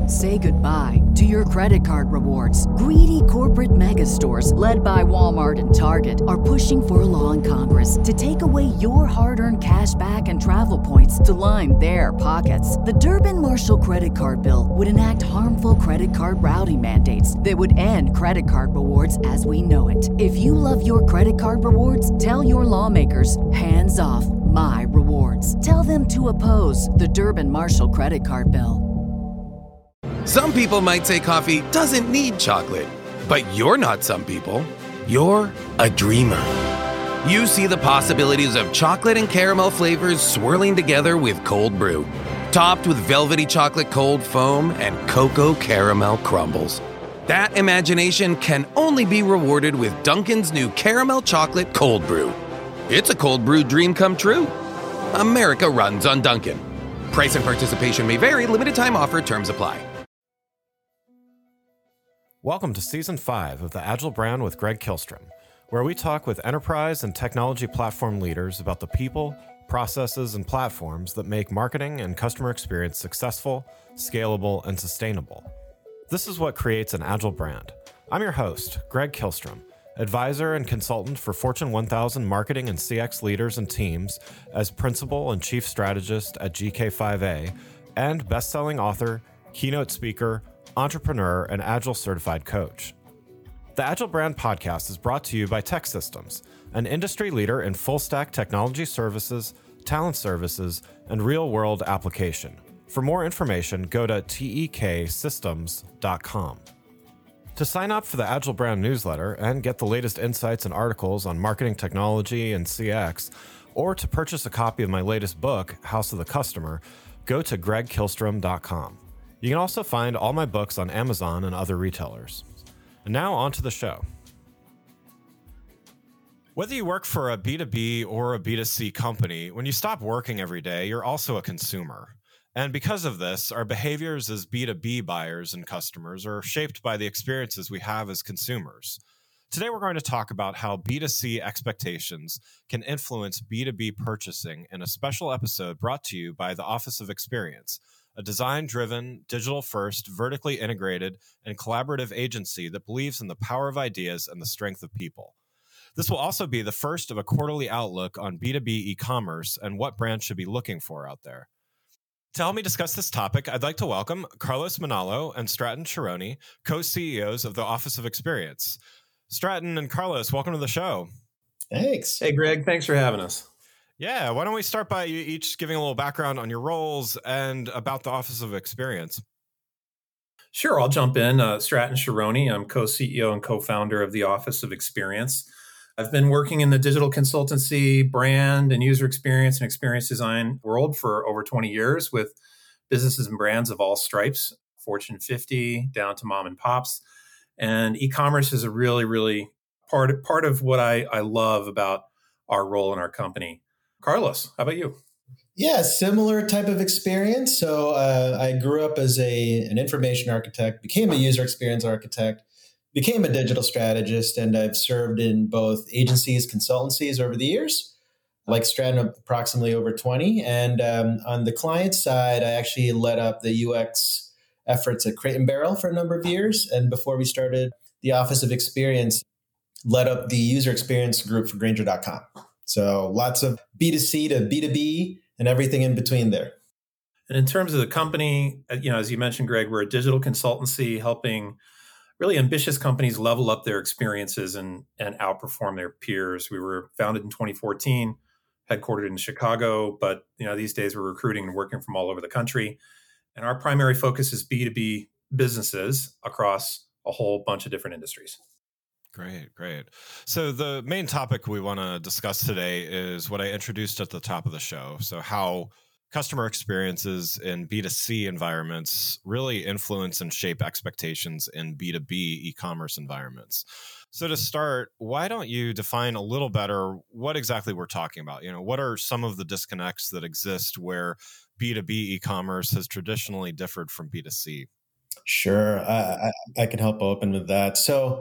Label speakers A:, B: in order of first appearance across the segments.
A: Say goodbye to your credit card rewards. Greedy corporate mega stores, led by Walmart and Target, are pushing for a law in Congress to take away your hard-earned cash back and travel points to line their pockets. The Durbin-Marshall credit card bill would enact harmful credit card routing mandates that would end credit card rewards as we know it. If you love your credit card rewards, tell your lawmakers, hands off my rewards. Tell them to oppose the Durbin-Marshall credit card bill.
B: Some people might say coffee doesn't need chocolate, but you're not some people. You're a dreamer. You see the possibilities of chocolate and caramel flavors swirling together with cold brew, topped with velvety chocolate cold foam and cocoa caramel crumbles. That imagination can only be rewarded with Dunkin's new caramel chocolate cold brew. It's a cold brew dream come true. America runs on Dunkin'. Price and participation may vary. Limited time offer. Terms apply.
C: Welcome to Season 5 of the Agile Brand with Greg Kihlstrom, where we talk with enterprise and technology platform leaders about the people, processes, and platforms that make marketing and customer experience successful, scalable, and sustainable. This is what creates an Agile brand. I'm your host, Greg Kihlstrom, advisor and consultant for Fortune 1000 marketing and CX leaders and teams as principal and chief strategist at GK5A, and best-selling author, keynote speaker, entrepreneur, and Agile certified coach. The Agile Brand podcast is brought to you by TEKsystems, an industry leader in full-stack technology services, talent services, and real-world application. For more information, go to teksystems.com. To sign up for the Agile Brand newsletter and get the latest insights and articles on marketing technology and CX, or to purchase a copy of my latest book, House of the Customer, go to gregkihlstrom.com. You can also find all my books on Amazon and other retailers. And now on to the show. Whether you work for a B2B or a B2C company, when you stop working every day, you're also a consumer. And because of this, our behaviors as B2B buyers and customers are shaped by the experiences we have as consumers. Today, we're going to talk about how B2C expectations can influence B2B purchasing in a special episode brought to you by the Office of Experience, a design-driven, digital-first, vertically integrated, and collaborative agency that believes in the power of ideas and the strength of people. This will also be the first of a quarterly outlook on B2B e-commerce and what brands should be looking for out there. To help me discuss this topic, I'd like to welcome Carlos Manalo and Stratton Chironi, co-CEOs of the Office of Experience. Stratton and Carlos, welcome to the show.
D: Thanks.
E: Hey, Greg. Thanks for having us.
C: Yeah, why don't we start by you each giving a little background on your roles and about the Office of Experience?
E: Sure, I'll jump in. Stratton Chironi. I'm co-CEO and co-founder of the Office of Experience. I've been working in the digital consultancy, brand, and user experience and experience design world for over 20 years with businesses and brands of all stripes, Fortune 50 down to mom and pops. And e-commerce is a really part of what I love about our role in our company. Carlos, how about you?
D: Yeah, similar type of experience. So I grew up as an information architect, became a user experience architect, became a digital strategist, and I've served in both agencies, consultancies over the years, like Stratton, approximately over 20. And on the client side, I actually led up the UX efforts at Crate & Barrel for a number of years. And before we started the Office of Experience, led up the user experience group for Grainger.com. So lots of B2C to B2B and everything in between there.
E: And in terms of the company, as you mentioned, Greg, we're a digital consultancy helping really ambitious companies level up their experiences and outperform their peers. We were founded in 2014, headquartered in Chicago, but these days we're recruiting and working from all over the country. And our primary focus is B2B businesses across a whole bunch of different industries.
C: Great. So the main topic we want to discuss today is what I introduced at the top of the show. So how customer experiences in B2C environments really influence and shape expectations in B2B e-commerce environments. So to start, why don't you define a little better what exactly we're talking about? What are some of the disconnects that exist where B2B e-commerce has traditionally differed from B2C?
D: Sure. I can help open with that. So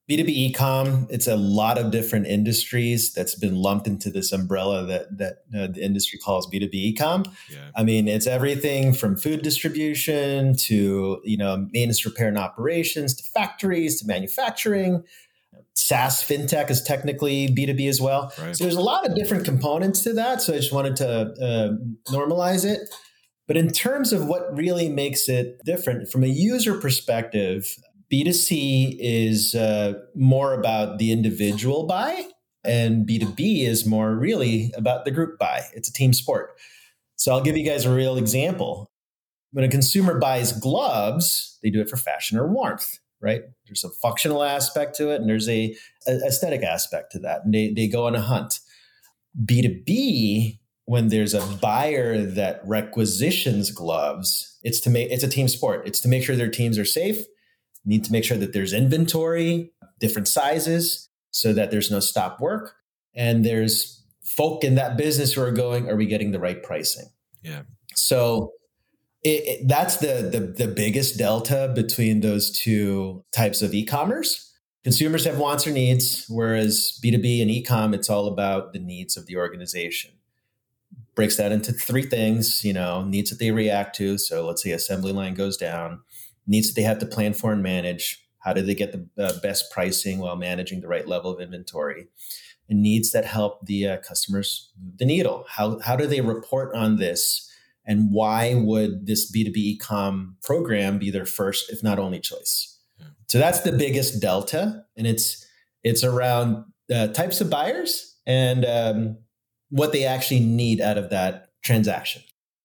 D: B2B e-com, it's a lot of different industries that's been lumped into this umbrella that the industry calls B2B e-com.
C: Yeah.
D: I mean, it's everything from food distribution to, maintenance, repair, and operations, to factories, to manufacturing. SaaS fintech is technically B2B as well.
C: Right.
D: So there's a lot of different components to that. So I just wanted to normalize it. But in terms of what really makes it different from a user perspective, B2C is more about the individual buy, and B2B is more really about the group buy. It's a team sport. So I'll give you guys a real example. When a consumer buys gloves, they do it for fashion or warmth, right? There's a functional aspect to it, and there's a aesthetic aspect to that. And they go on a hunt. B2B, when there's a buyer that requisitions gloves, it's a team sport. It's to make sure their teams are safe. Need to make sure that there's inventory, different sizes, so that there's no stop work. And there's folk in that business who are going, are we getting the right pricing?
C: Yeah.
D: So that's the biggest delta between those two types of e-commerce. Consumers have wants or needs, whereas B2B and e-com, it's all about the needs of the organization. Breaks that into three things, needs that they react to. So let's say assembly line goes down. Needs that they have to plan for and manage. How do they get the best pricing while managing the right level of inventory? And needs that help the customers move the needle. How do they report on this? And why would this B2B e-com program be their first, if not only choice? Yeah. So that's the biggest delta. And it's around types of buyers and what they actually need out of that transaction.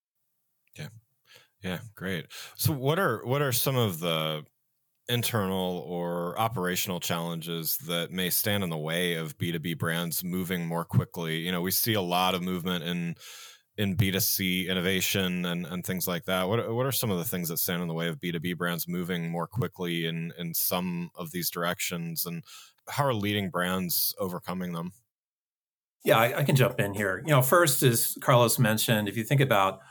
C: Yeah, great. So what are some of the internal or operational challenges that may stand in the way of B2B brands moving more quickly? We see a lot of movement in B2C innovation and things like that. What are some of the things that stand in the way of B2B brands moving more quickly in some of these directions? And how are leading brands overcoming them?
E: Yeah, I can jump in here. First, as Carlos mentioned, if you think about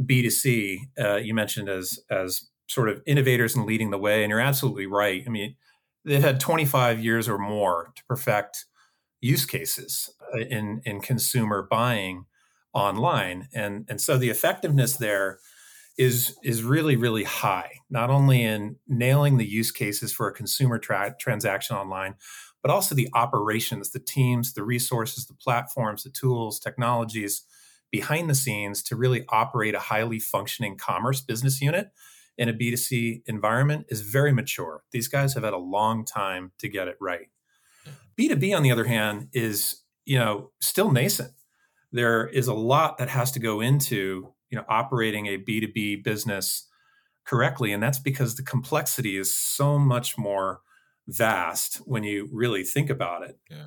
E: B2C, you mentioned as sort of innovators and leading the way, and you're absolutely right. I mean, they've had 25 years or more to perfect use cases in consumer buying online, and so the effectiveness there is really, really high. Not only in nailing the use cases for a consumer transaction online, but also the operations, the teams, the resources, the platforms, the tools, technologies behind the scenes to really operate a highly functioning commerce business unit in a B2C environment is very mature. These guys have had a long time to get it right. B2B, on the other hand, is, still nascent. There is a lot that has to go into, operating a B2B business correctly. And that's because the complexity is so much more vast when you really think about it.
C: Yeah.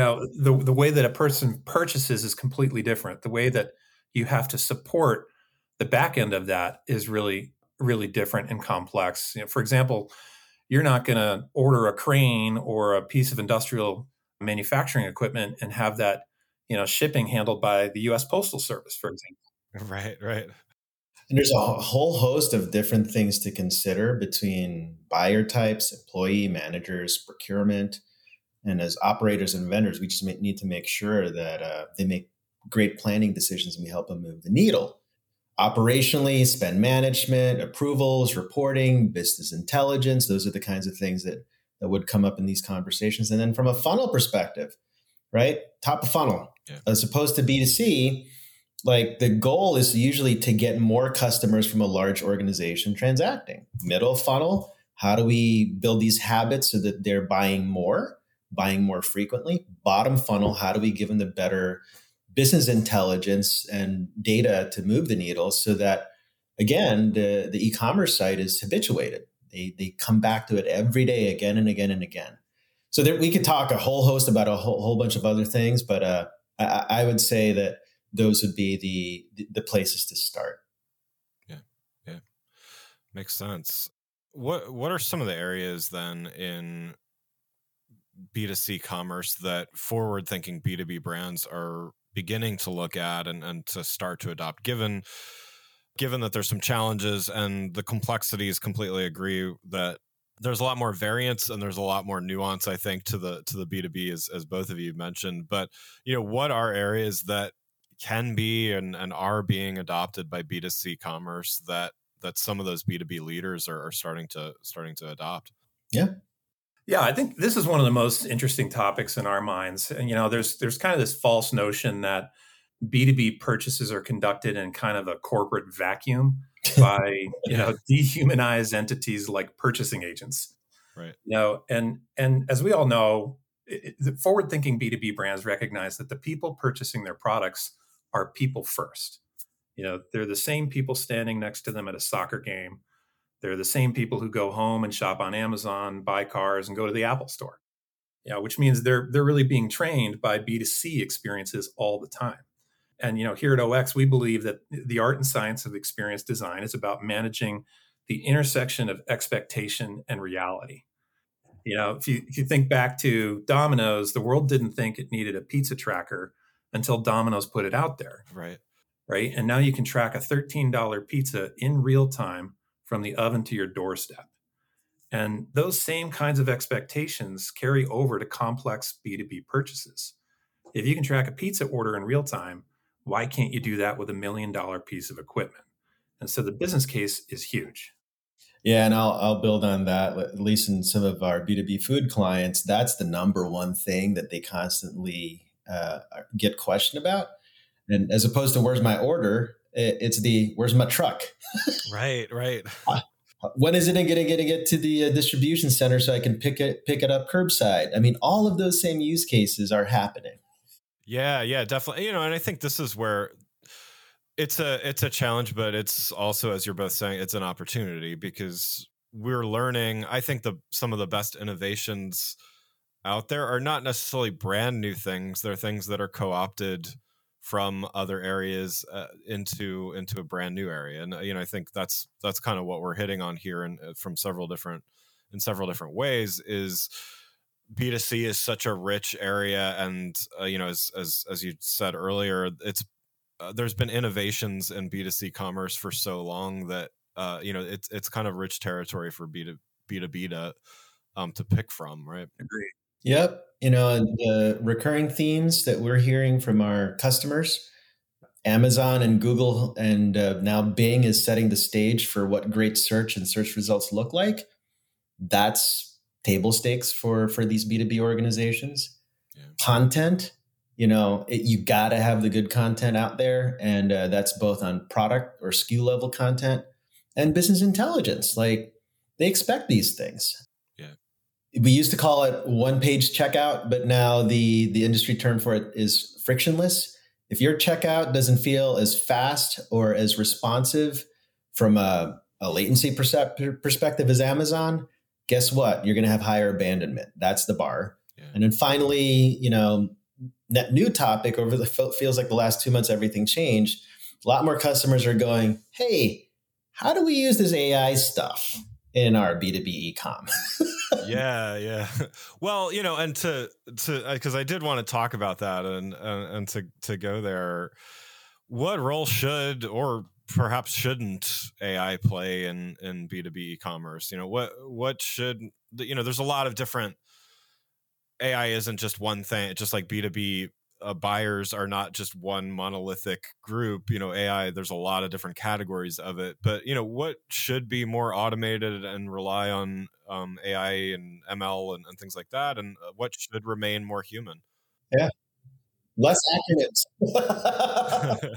E: The way that a person purchases is completely different. The way that you have to support the back end of that is really, really different and complex. For example, you're not going to order a crane or a piece of industrial manufacturing equipment and have that, shipping handled by the U.S. Postal Service, for example.
C: Right.
D: And there's a whole host of different things to consider between buyer types, employee, managers, procurement. And as operators and vendors, we just need to make sure that they make great planning decisions and we help them move the needle. Operationally, spend management, approvals, reporting, business intelligence, those are the kinds of things that would come up in these conversations. And then from a funnel perspective, right? Top of funnel, as opposed to B2C, like the goal is usually to get more customers from a large organization transacting. Middle funnel, how do we build these habits so that they're buying more frequently? Bottom funnel, how do we give them the better business intelligence and data to move the needle so that, again, the e-commerce site is habituated. They come back to it every day, again and again and again. So there, we could talk a whole host about a whole bunch of other things, but I would say that those would be the places to start.
C: Yeah, makes sense. What are some of the areas then in B2C commerce that forward-thinking B2B brands are beginning to look at and to start to adopt, given that there's some challenges and the complexities? Completely agree that there's a lot more variance and there's a lot more nuance, I think, to the B2B, as both of you mentioned. But, what are areas that can be and are being adopted by B2C commerce that some of those B2B leaders are starting to adopt?
E: Yeah, I think this is one of the most interesting topics in our minds. And there's kind of this false notion that B2B purchases are conducted in kind of a corporate vacuum by dehumanized entities like purchasing agents.
C: Right.
E: And as we all know, the forward-thinking B2B brands recognize that the people purchasing their products are people first. They're the same people standing next to them at a soccer game. They're the same people who go home and shop on Amazon, buy cars, and go to the Apple store. Which means they're really being trained by B2C experiences all the time. And here at OX, we believe that the art and science of experience design is about managing the intersection of expectation and reality. If you think back to Domino's, the world didn't think it needed a pizza tracker until Domino's put it out there. Right. And now you can track a $13 pizza in real time from the oven to your doorstep. And those same kinds of expectations carry over to complex B2B purchases. If you can track a pizza order in real time, why can't you do that with $1 million piece of equipment? And so the business case is huge.
D: Yeah, and I'll build on that. At least in some of our B2B food clients, that's the number one thing that they constantly get questioned about. And as opposed to where's my order, it's where's my truck?
C: Right.
D: When is it going to get to the distribution center so I can pick it up curbside? I mean, all of those same use cases are happening.
C: Yeah, definitely. And I think this is where it's a challenge, but it's also, as you're both saying, it's an opportunity because we're learning. I think some of the best innovations out there are not necessarily brand new things. They're things that are co-opted from other areas into a brand new area. And I think that's kind of what we're hitting on here, and from several different ways is B2C is such a rich area, and as you said earlier, it's there's been innovations in B2C commerce for so long that it's kind of rich territory for B2B to pick from, right?
E: Agreed.
D: Yep. And the recurring themes that we're hearing from our customers, Amazon and Google and now Bing is setting the stage for what great search and search results look like. That's table stakes for these B2B organizations. Yeah. Content, you got to have the good content out there. And that's both on product or SKU level content and business intelligence. Like they expect these things. We used to call it one-page checkout, but now the industry term for it is frictionless. If your checkout doesn't feel as fast or as responsive from a latency perspective as Amazon, guess what? You're going to have higher abandonment. That's the bar. Yeah. And then finally, that new topic feels like the last 2 months, everything changed. A lot more customers are going, hey, how do we use this AI stuff in our B2B e-com?
C: Yeah. Well, and to because I did want to talk about that and to go there, what role should or perhaps shouldn't AI play in B2B e-commerce? What should, there's a lot of different, AI isn't just one thing. It's just like B2B buyers are not just one monolithic group. AI, there's a lot of different categories of it, but what should be more automated and rely on AI and ML and things like that, and what should remain more human?
D: Yeah, less acronyms.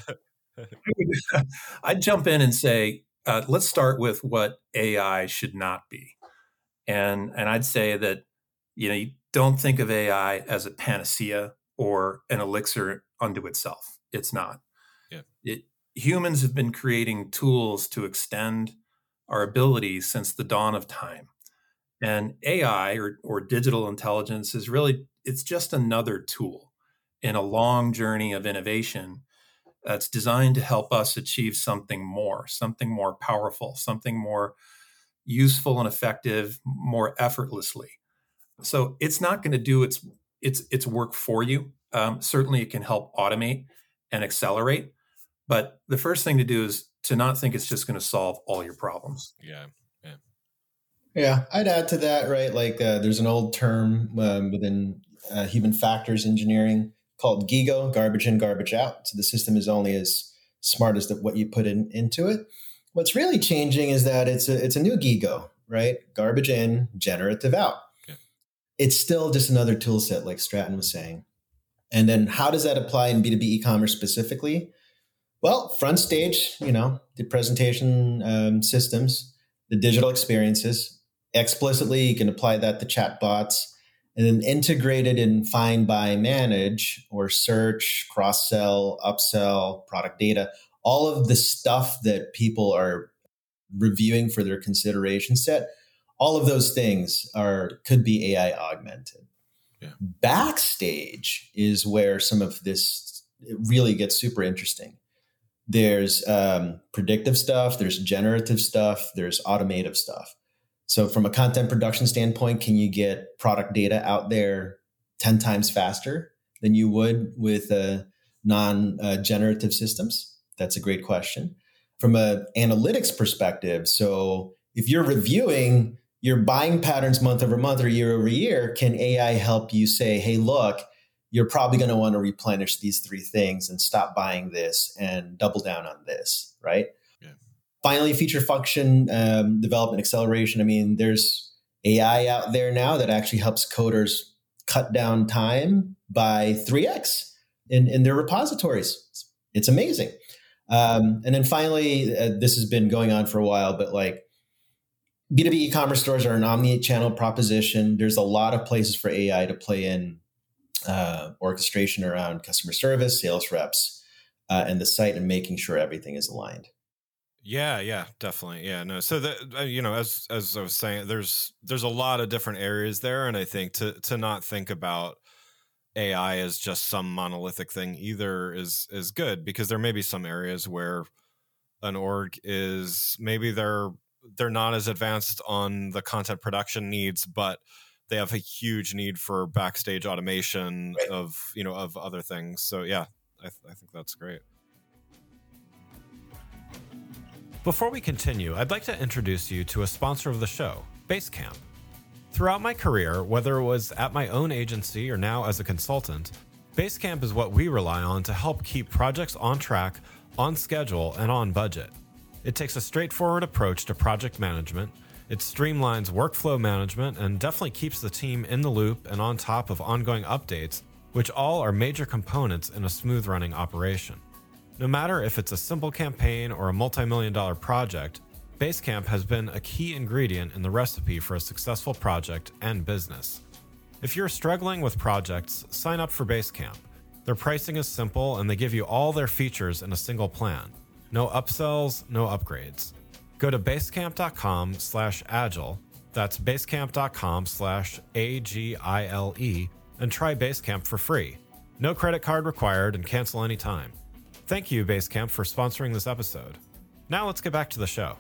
E: I'd jump in and say, let's start with what AI should not be, and I'd say that you don't think of AI as a panacea or an elixir unto itself. It's not. Yeah. Humans have been creating tools to extend our abilities since the dawn of time. And AI or digital intelligence is really, it's just another tool in a long journey of innovation that's designed to help us achieve something more powerful, something more useful and effective, more effortlessly. So it's not going to do its work for you. Certainly it can help automate and accelerate, but the first thing to do is to not think it's just going to solve all your problems.
C: Yeah.
D: Yeah, I'd add to that, right? Like there's an old term within human factors engineering called GIGO, garbage in, garbage out. So the system is only as smart as what you put into it. What's really changing is that it's a new GIGO, right? Garbage in, generative out.
C: Yeah.
D: It's still just another tool set, like Stratton was saying. And then how does that apply in B2B e-commerce specifically? Well, front stage, the presentation systems, the digital experiences. Explicitly, you can apply that to chatbots, and then integrated in find, buy, manage, or search, cross-sell, upsell, product data, all of the stuff that people are reviewing for their consideration set. All of those things could be AI augmented.
C: Yeah.
D: Backstage is where some of this really gets super interesting. There's predictive stuff, there's generative stuff, there's automative stuff. So from a content production standpoint, can you get product data out there 10 times faster than you would with non-generative systems? That's a great question. From an analytics perspective, so if you're reviewing your buying patterns month over month or year over year, can AI help you say, hey, look, you're probably going to want to replenish these 3 things and stop buying this and double down on this, right?
C: Yeah.
D: Finally, feature function development acceleration. I mean, there's AI out there now that actually helps coders cut down time by 3x in their repositories. It's amazing. And then finally, this has been going on for a while, but like B2B e-commerce stores are an omni-channel proposition. There's a lot of places for AI to play in orchestration around customer service, sales reps, and the site, and making sure everything is aligned.
C: Yeah, definitely. Yeah, no. So that as I was saying, there's a lot of different areas there, and I think to not think about AI as just some monolithic thing either is good, because there may be some areas where an org is maybe they're not as advanced on the content production needs, but they have a huge need for backstage automation of other things. So yeah, I think that's great. Before we continue, I'd like to introduce you to a sponsor of the show, Basecamp. Throughout my career, whether it was at my own agency or now as a consultant, Basecamp is what we rely on to help keep projects on track, on schedule, and on budget. It takes a straightforward approach to project management. It streamlines workflow management and definitely keeps the team in the loop and on top of ongoing updates, which all are major components in a smooth running operation. No matter if it's a simple campaign or a multi-million-dollar project, Basecamp has been a key ingredient in the recipe for a successful project and business. If you're struggling with projects, sign up for Basecamp. Their pricing is simple and they give you all their features in a single plan. No upsells, no upgrades. Go to basecamp.com/agile. That's basecamp.com/AGILE and try Basecamp for free. No credit card required and cancel anytime. Thank you, Basecamp, for sponsoring this episode. Now let's get back to the show.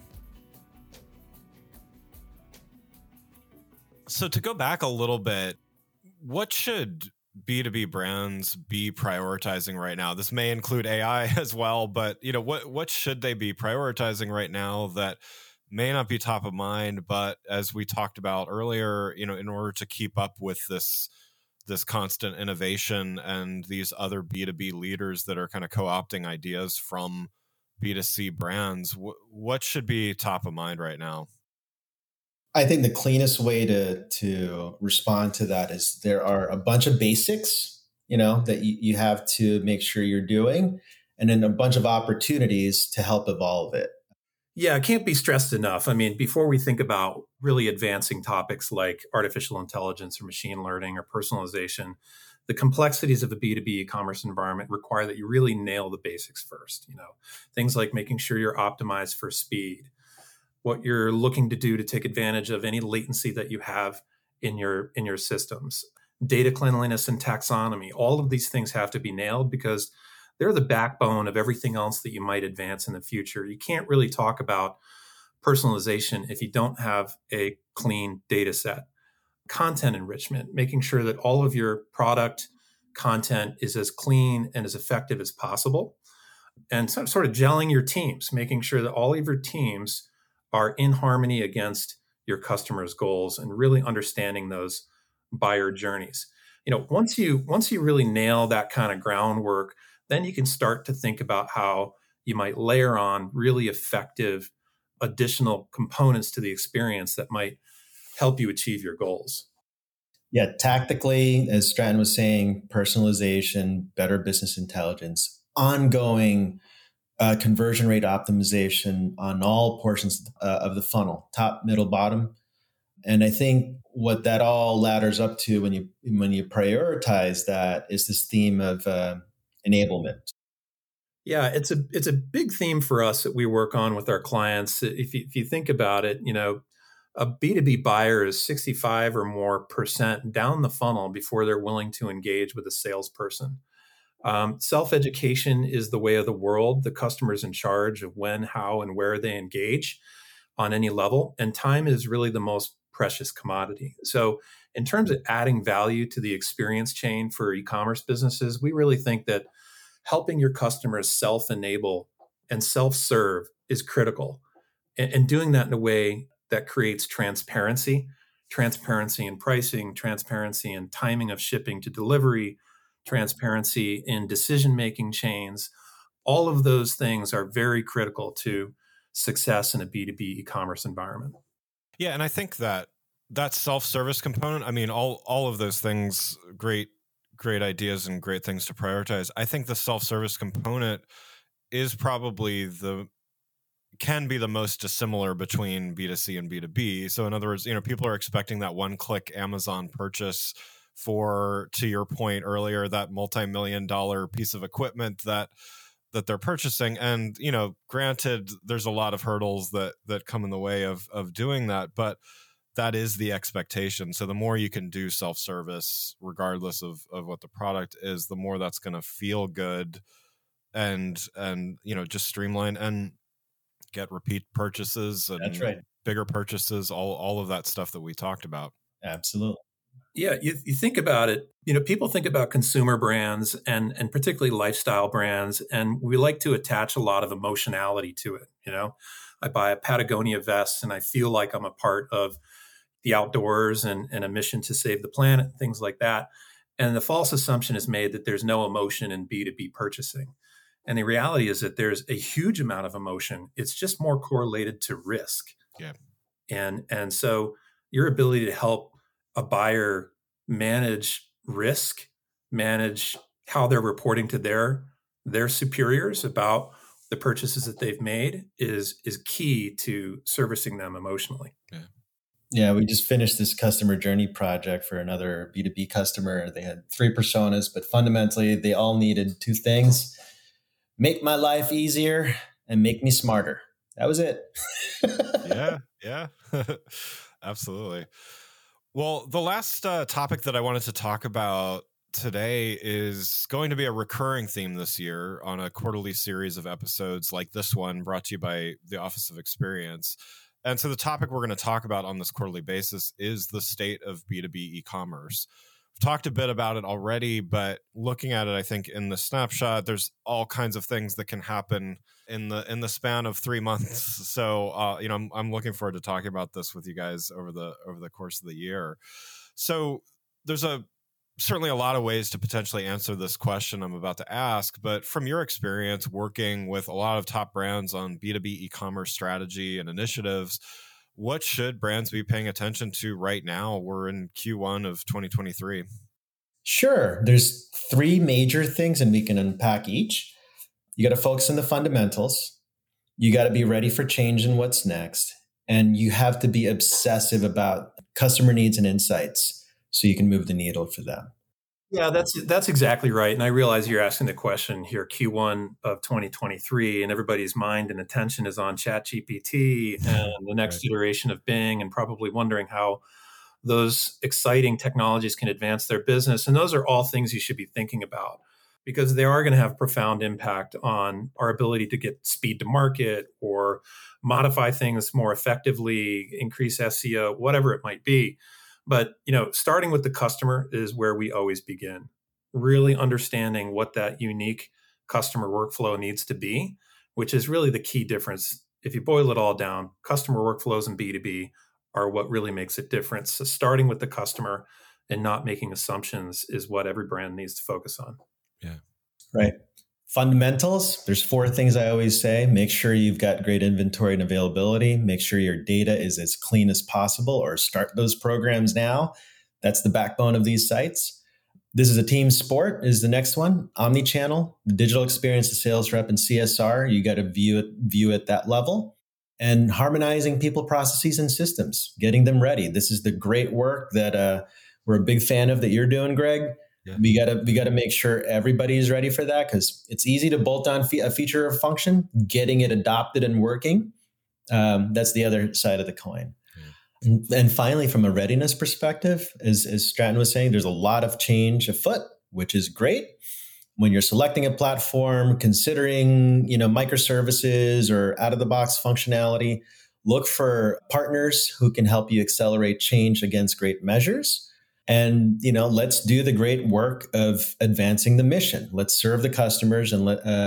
C: So to go back a little bit, what should B2B brands be prioritizing right now? This may include AI as well, but what should they be prioritizing right now that may not be top of mind, but as we talked about earlier, in order to keep up with this constant innovation and these other B2B leaders that are kind of co-opting ideas from B2C brands, what should be top of mind right now?
D: I think the cleanest way to respond to that is there are a bunch of basics, that you have to make sure you're doing, and then a bunch of opportunities to help evolve it.
E: Yeah, it can't be stressed enough. I mean, before we think about really advancing topics like artificial intelligence or machine learning or personalization, the complexities of the B2B e-commerce environment require that you really nail the basics first. Things like making sure you're optimized for speed, what you're looking to do to take advantage of any latency that you have in your systems, data cleanliness and taxonomy. All of these things have to be nailed because they're the backbone of everything else that you might advance in the future. You can't really talk about personalization if you don't have a clean data set. Content enrichment, making sure that all of your product content is as clean and as effective as possible. And sort of gelling your teams, making sure that all of your teams are in harmony against your customers' goals and really understanding those buyer journeys. Once you really nail that kind of groundwork, then you can start to think about how you might layer on really effective additional components to the experience that might help you achieve your goals.
D: Yeah, tactically, as Stratton was saying, personalization, better business intelligence, ongoing conversion rate optimization on all portions of the funnel, top, middle, bottom. And I think what that all ladders up to when you prioritize that is this theme of enablement.
E: Yeah, it's a big theme for us that we work on with our clients. If you think about it, a B2B buyer is 65 or more percent down the funnel before they're willing to engage with a salesperson. Self-education is the way of the world. The customer's in charge of when, how, and where they engage on any level. And time is really the most precious commodity. So in terms of adding value to the experience chain for e-commerce businesses, we really think that helping your customers self-enable and self-serve is critical. And doing that in a way that creates transparency in pricing, transparency in timing of shipping to delivery, transparency in decision-making chains. All of those things are very critical to success in a B2B e-commerce environment.
C: Yeah, and I think that self-service component, I mean, all of those things, great ideas and great things to prioritize. I think the self-service component is probably can be the most dissimilar between B2C and B2B. So in other words, people are expecting that one-click Amazon purchase for, to your point earlier, that multi-million-dollar piece of equipment that they're purchasing. And, granted, there's a lot of hurdles that come in the way of doing that, but that is the expectation. So the more you can do self-service, regardless of what the product is, the more that's going to feel good and just streamline and get repeat purchases and
D: That's right.
C: Bigger purchases, all of that stuff that we talked about.
D: Absolutely.
E: Yeah, you think about it, people think about consumer brands and particularly lifestyle brands, and we like to attach a lot of emotionality to it. I buy a Patagonia vest and I feel like I'm a part of the outdoors and a mission to save the planet, things like that. And the false assumption is made that there's no emotion in B2B purchasing. And the reality is that there's a huge amount of emotion. It's just more correlated to risk.
C: Yeah.
E: And so your ability to help a buyer manage risk, manage how they're reporting to their superiors about the purchases that they've made is key to servicing them emotionally.
D: Yeah, we just finished this customer journey project for another B2B customer. They had 3 personas, but fundamentally they all needed 2 things: make my life easier and make me smarter. That was it.
C: Yeah, absolutely. Well, the last topic that I wanted to talk about today is going to be a recurring theme this year on a quarterly series of episodes like this one, brought to you by the Office of Experience. And so the topic we're going to talk about on this quarterly basis is the state of B2B e-commerce. We've talked a bit about it already, but looking at it, I think in the snapshot, there's all kinds of things that can happen in the span of 3 months. So, I'm looking forward to talking about this with you guys over the course of the year. So there's certainly a lot of ways to potentially answer this question I'm about to ask, but from your experience working with a lot of top brands on B2B e-commerce strategy and initiatives, what should brands be paying attention to right now? We're in Q1 of 2023.
D: Sure. There's 3 major things, and we can unpack each. You got to focus on the fundamentals. You got to be ready for change and what's next. And you have to be obsessive about customer needs and insights so you can move the needle for them.
E: Yeah, that's exactly right. And I realize you're asking the question here, Q1 of 2023, and everybody's mind and attention is on ChatGPT and the next iteration of Bing, and probably wondering how those exciting technologies can advance their business. And those are all things you should be thinking about, because they are going to have profound impact on our ability to get speed to market or modify things more effectively, increase SEO, whatever it might be. But, starting with the customer is where we always begin, really understanding what that unique customer workflow needs to be, which is really the key difference. If you boil it all down, customer workflows in B2B are what really makes a difference. So starting with the customer and not making assumptions is what every brand needs to focus on.
C: Yeah.
D: Right. Fundamentals. There's 4 things I always say. Make sure you've got great inventory and availability. Make sure your data is as clean as possible, or start those programs now. That's the backbone of these sites. This is a team sport is the next one. Omnichannel, the digital experience, the sales rep, and CSR. You got to view at that level. And harmonizing people, processes, and systems, getting them ready. This is the great work that we're a big fan of that you're doing, Greg. Yeah. We gotta make sure everybody is ready for that, because it's easy to bolt on a feature or function. Getting it adopted and working, that's the other side of the coin. Yeah. And finally, from a readiness perspective, as Stratton was saying, there's a lot of change afoot, which is great. When you're selecting a platform, considering microservices or out-of-the-box functionality, look for partners who can help you accelerate change against great measures. And let's do the great work of advancing the mission. Let's serve the customers and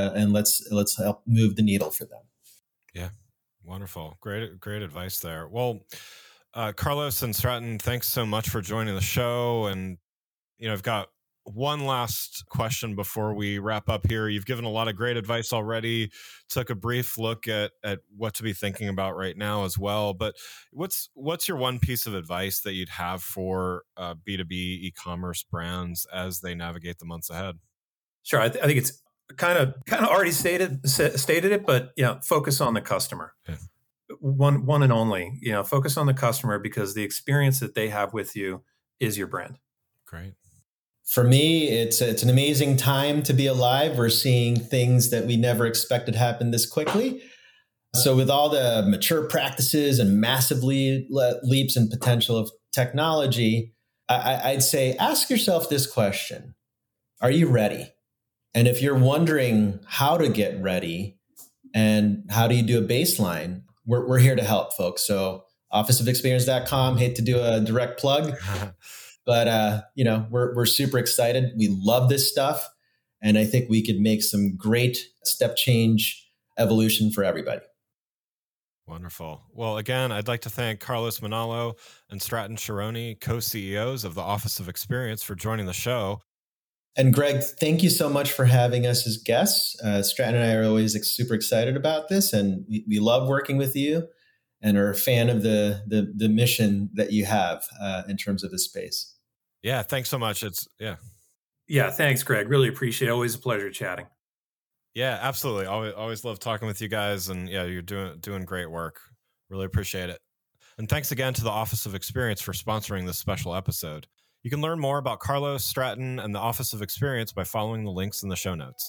D: let's help move the needle for them.
C: Yeah, wonderful, great advice there. Well, Carlos and Stratton, thanks so much for joining the show. And I've got one last question before we wrap up here. You've given a lot of great advice already, took a brief look at what to be thinking about right now as well. But what's your one piece of advice that you'd have for B2B e-commerce brands as they navigate the months ahead?
E: Sure. I think it's kind of already stated it, but focus on the customer. Yeah. One and only, focus on the customer, because the experience that they have with you is your brand.
C: Great.
D: For me, it's an amazing time to be alive. We're seeing things that we never expected happen this quickly. So with all the mature practices and massive leaps in potential of technology, I'd say ask yourself this question: are you ready? And if you're wondering how to get ready and how do you do a baseline, we're here to help, folks. So officeofexperience.com, hate to do a direct plug. But, we're super excited. We love this stuff. And I think we could make some great step change evolution for everybody.
C: Wonderful. Well, again, I'd like to thank Carlos Manalo and Stratton Shironi, co-CEOs of the Office of Experience, for joining the show.
D: And Greg, thank you so much for having us as guests. Stratton and I are always super excited about this, and we love working with you and are a fan of the mission that you have in terms of this space.
C: Yeah, thanks so much.
E: Yeah, thanks, Greg. Really appreciate it. Always a pleasure chatting.
C: Yeah, absolutely. Always love talking with you guys, and you're doing great work. Really appreciate it. And thanks again to the Office of Experience for sponsoring this special episode. You can learn more about Carlos, Stratton, and the Office of Experience by following the links in the show notes.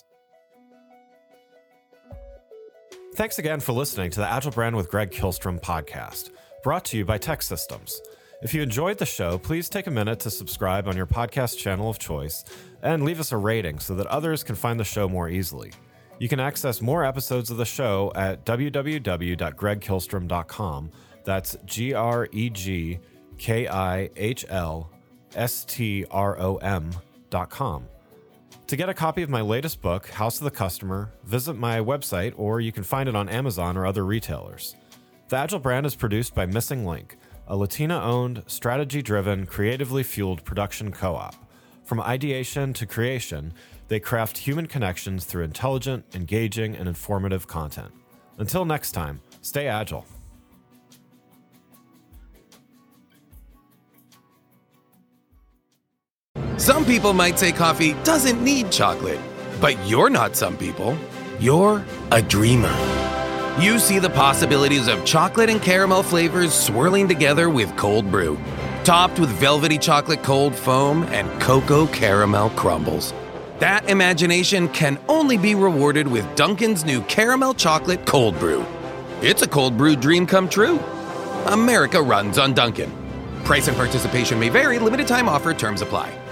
C: Thanks again for listening to the Agile Brand with Greg Kihlstrom podcast, brought to you by TEKsystems. If you enjoyed the show, please take a minute to subscribe on your podcast channel of choice and leave us a rating so that others can find the show more easily. You can access more episodes of the show at www.gregkihlstrom.com. That's GREGKIHLSTROM.com. To get a copy of my latest book, House of the Customer, visit my website, or you can find it on Amazon or other retailers. The Agile Brand is produced by Missing Link, a Latina-owned, strategy-driven, creatively fueled production co-op. From ideation to creation, they craft human connections through intelligent, engaging, and informative content. Until next time, stay agile.
B: Some people might say coffee doesn't need chocolate, but you're not some people. You're a dreamer. You see the possibilities of chocolate and caramel flavors swirling together with cold brew, topped with velvety chocolate cold foam and cocoa caramel crumbles. That imagination can only be rewarded with Dunkin's new caramel chocolate cold brew. It's a cold brew dream come true. America runs on Dunkin'. Price and participation may vary. Limited time offer. Terms apply.